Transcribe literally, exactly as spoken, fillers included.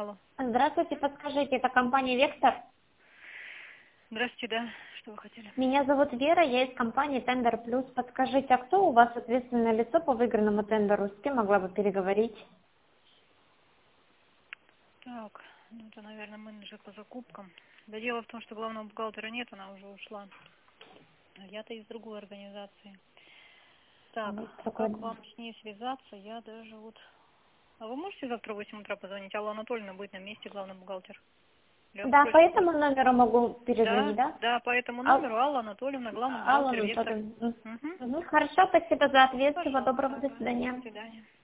Алло. Здравствуйте, подскажите, это компания «Вектор»? Здравствуйте, да. Что вы хотели? Меня зовут Вера, я из компании «Тендер Плюс». Подскажите, а кто у вас ответственное лицо по выигранному тендеру? С кем могла бы переговорить? Так, ну это, наверное, менеджер по закупкам. Да дело в том, что главного бухгалтера нет, она уже ушла. А я-то из другой организации. А Так, вы а как спокойно. вам с ней связаться? Я даже вот... А вы можете завтра в восемь утра позвонить? Алла Анатольевна будет на месте, главный бухгалтер. Я вас Да, по спросить этому можно? номеру могу Да, перезвонить, да? да, по этому А, номеру Алла Анатольевна, главный Алла бухгалтер, Вектор. Анатольевна. Угу. Угу, хорошо, спасибо за ответ. Всего Пожалуйста, доброго, до ага. До свидания. свидания.